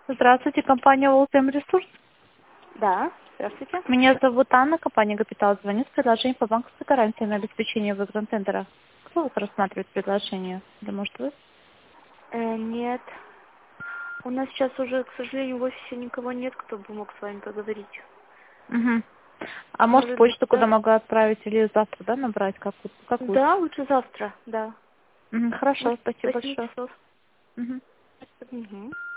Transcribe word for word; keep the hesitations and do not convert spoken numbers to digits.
Здравствуйте, компания Волтем Ресурс. Да, здравствуйте. Меня зовут Анна, компания Капитал. Звонит с предложением по банковской гарантии на обеспечение выигран тендера. Кто вот рассматривает предложение? Да, может, вы? Э, нет. У нас сейчас уже, к сожалению, в офисе никого нет, кто бы мог с вами поговорить. Угу. А может, Может быть, почту куда да? могу отправить или завтра, да, набрать? Как, вот- как лучше? Да, лучше завтра, да. Мгм, хорошо, Может, спасибо восемь большое. часов. Мгм. Угу.